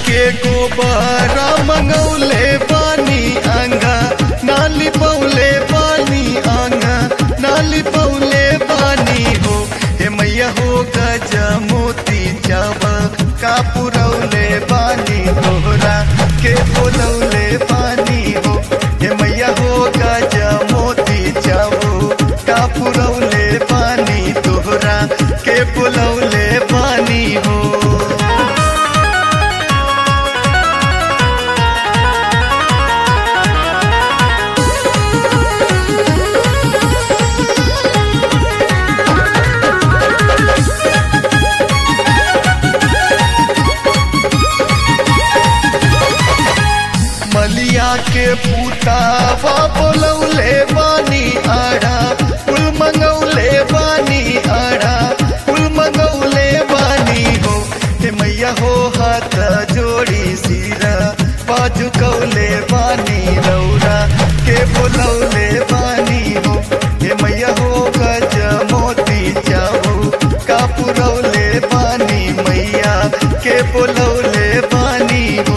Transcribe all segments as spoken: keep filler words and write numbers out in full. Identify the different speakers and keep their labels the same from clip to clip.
Speaker 1: के गोबर मंगौले पानी आंगा नाली पौले पानी आंगा नाली पौले पानी हो हे मैया हो गज मोती चावा का पुरौले पानी तोहरा के बोलौले पानी हो हे मैया हो गज मोती चावो का पुरौले पानी तोहरा के बोलौले पानी हो। मलिया के पुतावा बोलौले बानी आड़ा फूल मंगौले बानी आड़ा फूल मंगौले बानी हो हे मैया हो हाथ जोड़ी सिरा बाजू कौले बानी रौरा के बोलौले बानी हो हे मैया हो गज मोती चावो का पुरौले बानी मैया के बोलौले बानी हो।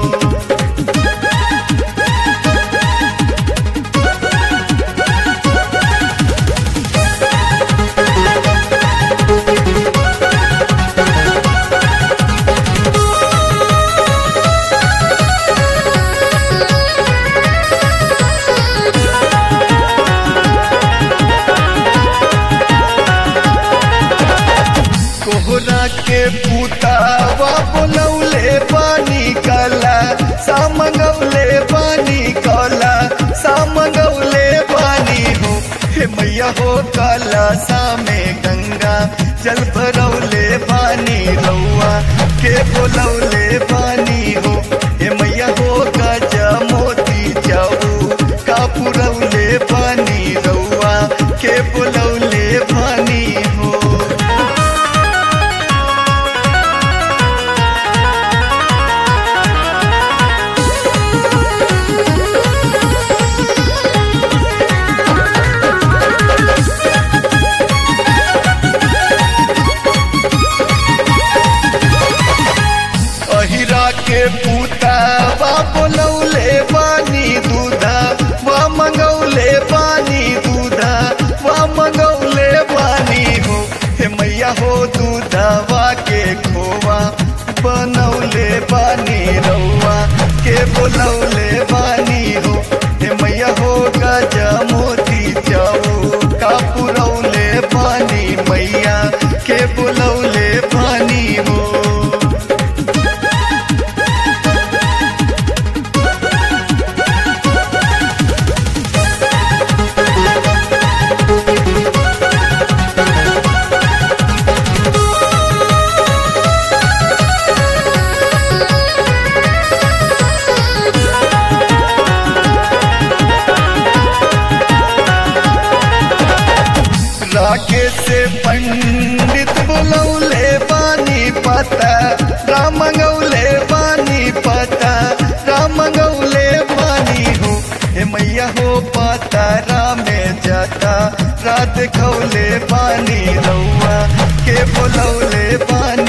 Speaker 1: कोहरा के पुतावा बोलौले पानी काला सामगौले पानी काला सामगौले पानी हो हे मैया हो काला सामे गंगा जल भरौले पानी रौआ के बोलौले पानी हो हे मैया हो गज मोती जाऊ का पुरौले पानी रौआ के बोलौले पानी हो। अहिरा के पुतावा बोलौले पानी दूधा वा मंगौले पानी दूधा वा मंगौले पानी हो हे मैया हो दूधवा के खोवा बनौले पानी रौआ के बोलौले पानी हो हे मैया हो गज मोती जाओ का पुरौले पानी मैया के बोलौले पानी हो। राकेश से पंडित बोलौले पानी पता राम गौले पानी पता राम गौले पानी हो हे मैया हो पता राम जाता रात खौले पानी रौआ के बोलौले पानी